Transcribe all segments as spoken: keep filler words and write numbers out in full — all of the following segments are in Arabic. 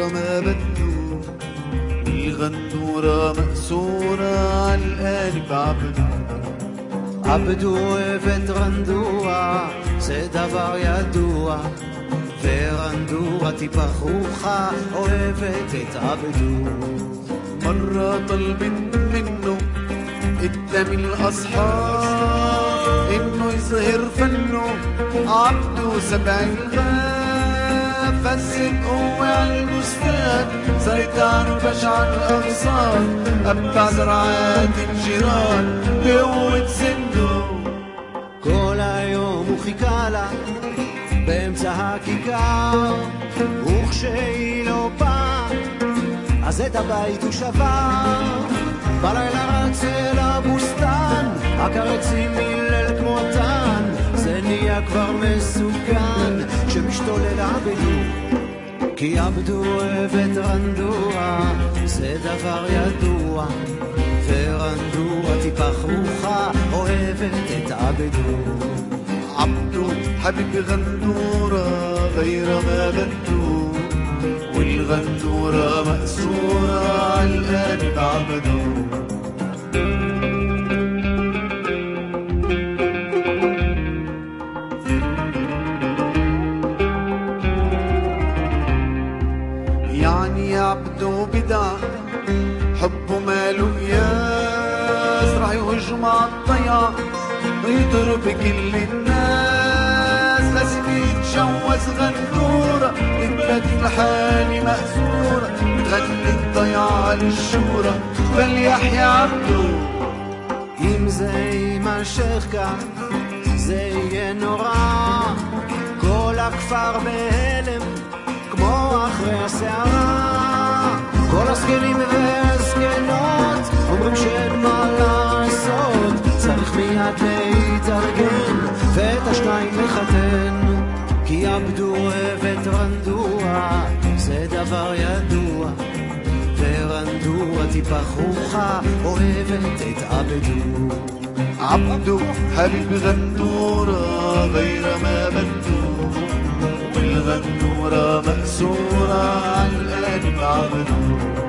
ما بدو، الغندورة مأسورة عالقلب عبدو. עבדו אוהבת רנדורה, זה דבר ידוע, ורנדורה תפחוחה, אוהבת את עבדו. مرة طلبت منه قدام الأصحاب إنه يظهر فنه، عبده سبع الغاب فسد قوة عالبستان، سيطان وبشع الأغصان، أبع زرعات الجيران بقوة سنه. כל היום הוא חיכה לה באמצע הכיכר, וכשהיא לא באה אז את הבית הוא שבר. בלילה רץ אל הבוסתן, הקרצים מילל כמו טן, זה נהיה כבר מסוכן כשמשתולל עבדו. כי עבדו אוהבת רנדורה, זה דבר ידוע, ורנדורה טיפח רוחה, אוהבת את עבדו. عبدو حبيب غندورة غير ما بدو، والغندورة مأسورة عالقلب عبدو. يعني عبدو بدع حبه ماله قياس، رح يهجم عالضيعة ويضرب كل الناس، لازم يتجوز غندورة تثبت الحالة مأسورة، بتغني الضيعة للشورى فليحيى عبدو. אם זה יימשך כך זה יהיה נורא, כל הכפר בהלם כמו אחרי הסערה, כל הזקנים והזקנות אומרים שאין מה לעשות, צריך מיד להתארגן ואת השניים לחתן. כי עבדו אוהבת רנדורה, זה דבר ידוע, ורנדורה טיפח רוחה, אוהבת את עבדו. عبدو حبيب غندورة غير ما بدو، والغندورة مأسورة عالقلب عبدو.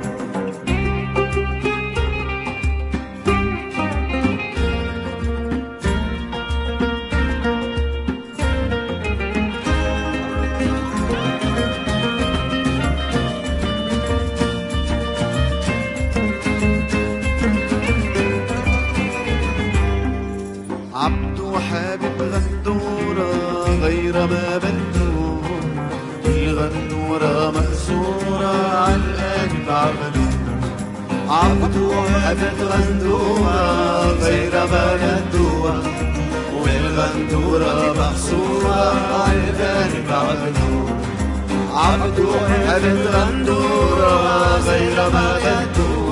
عبدو حبيب غندورة غير ما بدو، الغندورة مأسورة عالقلب عبدو. عبدو أوهبت غندورة غير ما بدو، والغندورة مأسورة عالقلب عبدو. عبدو أوهبت غندورة غير ما بدو،